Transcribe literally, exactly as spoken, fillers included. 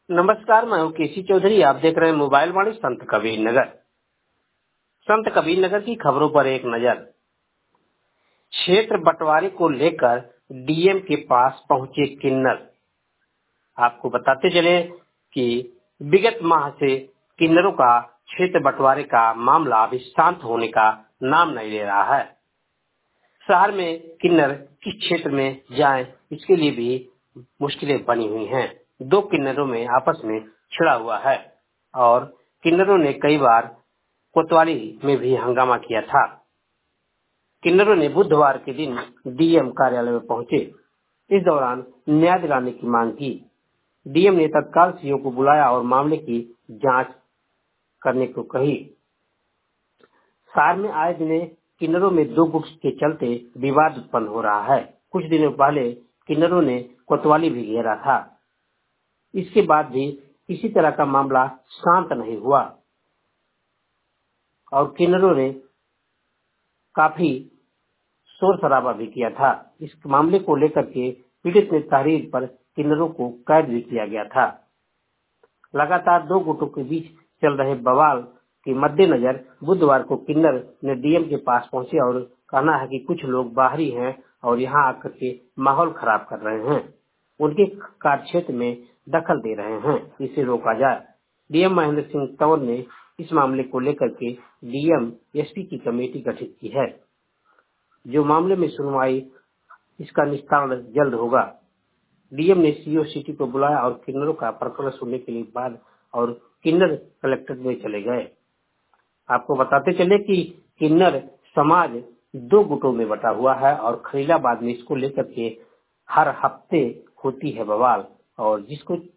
नमस्कार, मैं हूँ केसी चौधरी। आप देख रहे हैं मोबाइल वाणी संत कबीर नगर। संत कबीर नगर की खबरों पर एक नजर। क्षेत्र बंटवारे को लेकर डीएम के पास पहुंचे किन्नर। आपको बताते चले कि विगत माह से किन्नरों का क्षेत्र बंटवारे का मामला अभी शांत होने का नाम नहीं ले रहा है। शहर में किन्नर किस क्षेत्र में जाएं, इसके लिए भी मुश्किलें बनी हुई हैं। दो किन्नरों में आपस में छिड़ा हुआ है और किन्नरों ने कई बार कोतवाली में भी हंगामा किया था। किन्नरों ने बुधवार के दिन डीएम कार्यालय में पहुंचे। इस दौरान न्याय दिलाने की मांग की। डीएम ने तत्काल सीओ को बुलाया और मामले की जांच करने को कही। शहर में आए दिन किन्नरों में दो गुट के चलते विवाद उत्पन्न हो रहा है। कुछ दिनों पहले किन्नरों ने कोतवाली भी घेरा था। इसके बाद भी किसी तरह का मामला शांत नहीं हुआ और किन्नरों ने काफी शोर शराबा भी किया था। इस मामले को लेकर के पीड़ित ने तहरीर पर किन्नरों को कैद भी किया गया था। लगातार दो गुटों के बीच चल रहे बवाल के मद्देनजर बुधवार को किन्नर ने डीएम के पास पहुंचे और कहना है कि कुछ लोग बाहरी हैं और यहां आकर के माहौल खराब कर रहे हैं, उनके कार्य क्षेत्र में दखल दे रहे हैं, इसे रोका जाए। डीएम महेंद्र सिंह तंवर ने इस मामले को लेकर के डीएम एसपी की कमेटी गठित की है, जो मामले में सुनवाई इसका निस्तारण जल्द होगा। डीएम ने सीओ सिटी को बुलाया और किन्नरों का प्रकरण सुनने के लिए बाद और किन्नर कलेक्टर में चले गए। आपको बताते चले कि किन्नर समाज दो गुटों में बटा हुआ है और खलीलाबाद में इसको लेकर के हर हफ्ते होती है बवाल, और जिसको